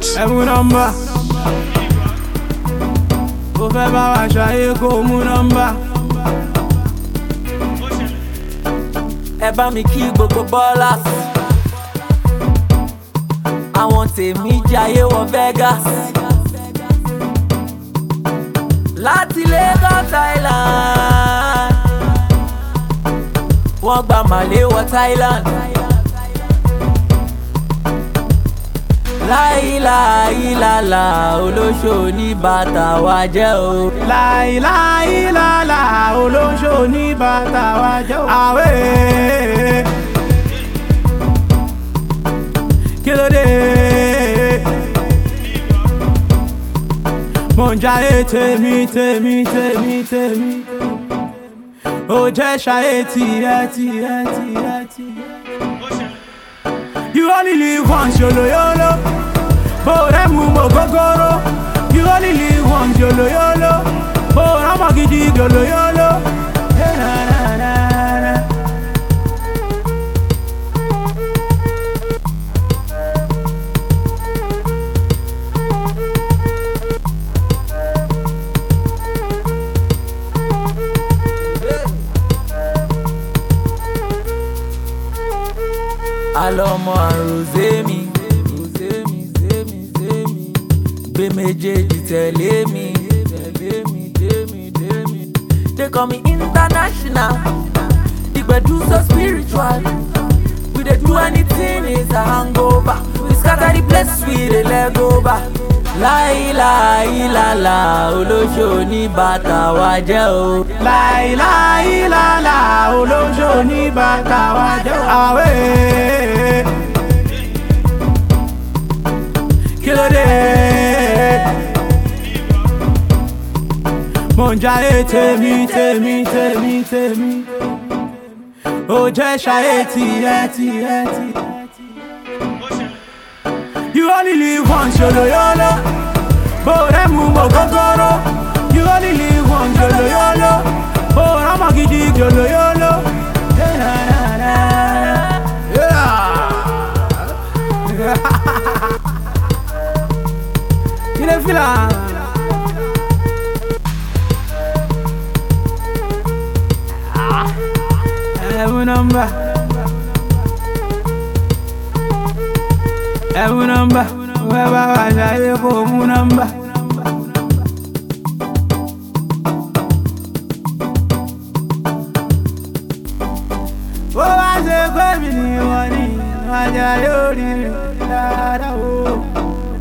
Ẹ mú nọ́mbà. Ó fẹ́ bá wa ṣayé kó mú nọ́mbà. Ẹ bá mi kí gbogbo ballers. Àwọn tèmi jayé wọ Vegas. Láti Lagos Thailand. Wọ́n gba Màlé wọ Thailand. Láìláìlàlà olóṣò ní bàtà wa jẹ́ o. Láìláìlàlà olóṣò ní bàtà wa jẹ́ o. Àwẹ̀ kí ló dé? Mo ń jayé tèmi. Ó jẹ́ ṣayé tiẹ̀. You only live once, yolo. Bore mu mo gogoro. You only live once, yolo. Bore mo gidi, yolo. Hey, na. Àlọ́mọ àròzé mi. Gbé méjèèjì tẹ̀lé mi. They call me international. Ìgbẹ̀du so spiritual. We dey do anything is a hangover. We scatter the place with a leg over. Láìláìlàlà olóṣò ní bàtà wa jẹ́ o. Láìláìlàlà olóṣò ní bàtà wa jẹ́ o. Àwẹ̀ kí ló dé? Mo ń jayé tèmi. Ó jẹ́ ṣayé tiẹ̀. You only live once, yolo. Bore mu mo gogoro. You only live once, yolo. Bore mo gidi, yolo. Hey, na. Yeah. You dey feel am? Ẹ mú nọ́mbà. Ẹ mú nọ́mbà. Ó fẹ́ bá wa ṣayé kó mú nọ́mbà. Bó bá ṣe pé mi ni wọ́n ní, wọ́n jẹ́ yóò rí dáadáa o.